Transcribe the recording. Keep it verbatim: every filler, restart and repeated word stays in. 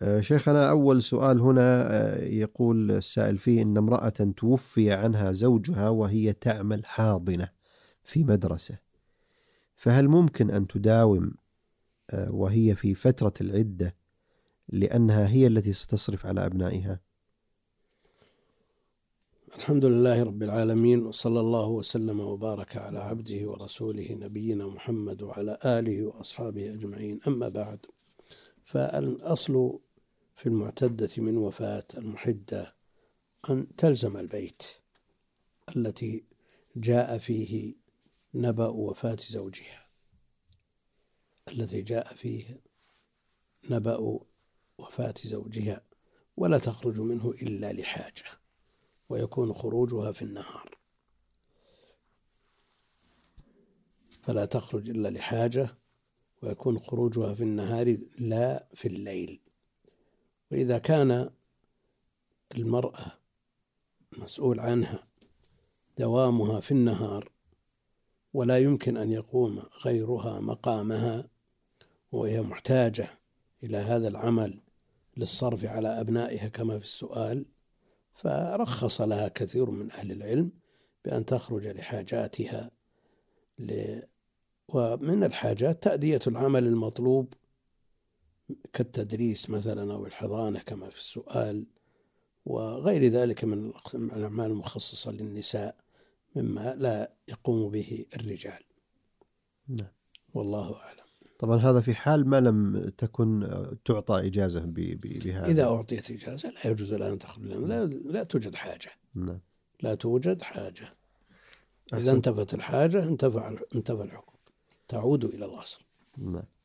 آه، شيخنا، أول سؤال هنا آه، يقول السائل فيه إن امرأة توفي عنها زوجها وهي تعمل حاضنة في مدرسة، فهل ممكن أن تداوم آه، وهي في فترة العدة لأنها هي التي ستصرف على أبنائها؟ الحمد لله رب العالمين، وصلى الله وسلم وبارك على عبده ورسوله نبينا محمد وعلى آله وأصحابه أجمعين. أما بعد، فالأصل في المعتدة من وفاة المحدة أن تلزم البيت التي جاء فيه نبأ وفاة زوجها الذي جاء فيه نبأ وفاة زوجها ولا تخرج منه إلا لحاجة، ويكون خروجها في النهار، فلا تخرج إلا لحاجة ويكون خروجها في النهار لا في الليل. وإذا كان المرأة مسؤول عنها دوامها في النهار ولا يمكن أن يقوم غيرها مقامها وهي محتاجة إلى هذا العمل للصرف على أبنائها كما في السؤال، فرخص لها كثير من أهل العلم بأن تخرج لحاجاتها. ومن الحاجات تأدية العمل المطلوب كالتدريس مثلا أو الحضانة كما في السؤال، وغير ذلك من الأعمال المخصصة للنساء مما لا يقوم به الرجال. نعم. والله أعلم. طبعا هذا في حال ما لم تكن تعطى إجازة ب- ب- بهذا. إذا أعطيت إجازة لا يجوز لها أن تخرج، لا, لا توجد حاجة. نعم. لا توجد حاجة. إذا أحسن. انتفت الحاجة انتفع انتفى الحكم، تعود إلى الأصل. نعم.